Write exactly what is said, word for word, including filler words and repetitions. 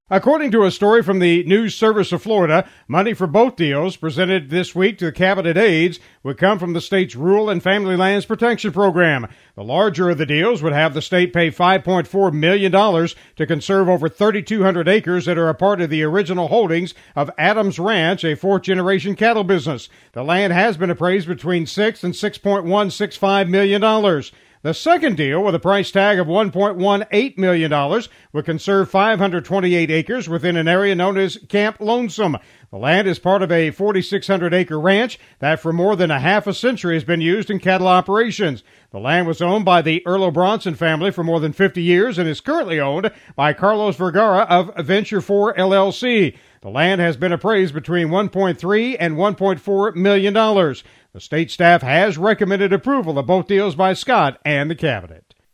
According to a story from the News Service of Florida, money for both deals presented this week to the cabinet aides would come from the state's Rural and Family Lands Protection Program. The larger of the deals would have the state pay five point four million dollars to conserve over three thousand two hundred acres that are a part of the original holdings of Adams Ranch, a fourth-generation cattle business. The land has been appraised between six and six point one six five million dollars. The second deal, with a price tag of one point one eight million dollars, would conserve five hundred twenty-eight acres within an area known as Camp Lonesome. The land is part of a four thousand six hundred acre ranch that for more than a half a century has been used in cattle operations. The land was owned by the Earl Bronson family for more than fifty years and is currently owned by Carlos Vergara of Venture four L L C. The land has been appraised between one point three and one point four million dollars. The state staff has recommended approval of both deals by Scott and the cabinet.